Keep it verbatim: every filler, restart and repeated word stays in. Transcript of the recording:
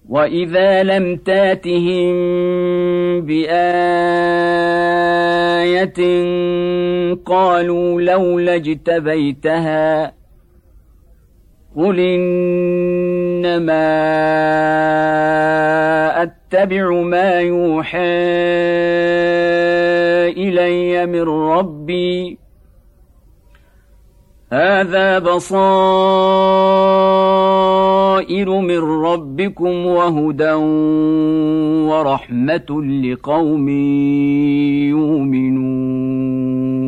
وإذا لم تاتهم بآية قالوا لولا اجتبيتها قل إنما أتبع ما يوحى إلي من ربي هذا بصائر من ربكم وهدى ورحمة لقوم يؤمنون.